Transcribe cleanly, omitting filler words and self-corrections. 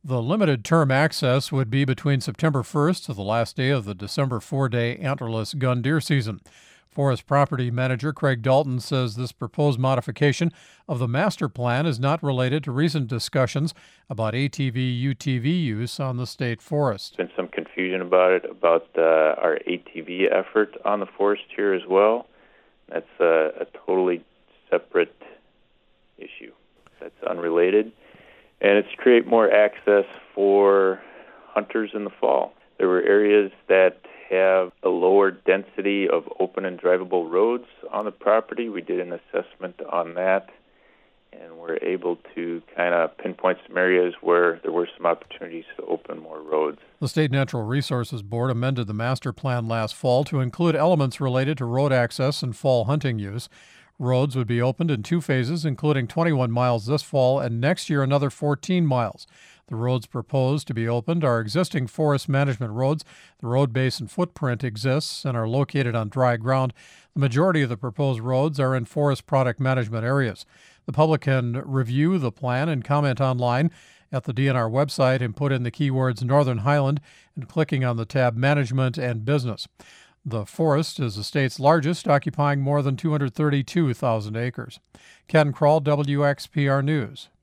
The limited term access would be between September 1st to the last day of the December 4-day antlerless gun deer season. Forest Property Manager Craig Dalton says this proposed modification of the master plan is not related to recent discussions about ATV-UTV use on the state forest. There's been some confusion about it, about our ATV effort on the forest here as well. That's a totally separate issue. That's unrelated. And it's to create more access for hunters in the fall. There were areas that have a lower density of open and drivable roads on the property. We did an assessment on that, and we're able to kind of pinpoint some areas where there were some opportunities to open more roads. The State Natural Resources Board amended the master plan last fall to include elements related to road access and fall hunting use. Roads would be opened in 2 phases, including 21 miles this fall and next year another 14 miles. The roads proposed to be opened are existing forest management roads. The road base and footprint exists and are located on dry ground. The majority of the proposed roads are in forest product management areas. The public can review the plan and comment online at the DNR website and put in the keywords Northern Highland and clicking on the tab Management and Business. The forest is the state's largest, occupying more than 232,000 acres. Ken Kroll, WXPR News.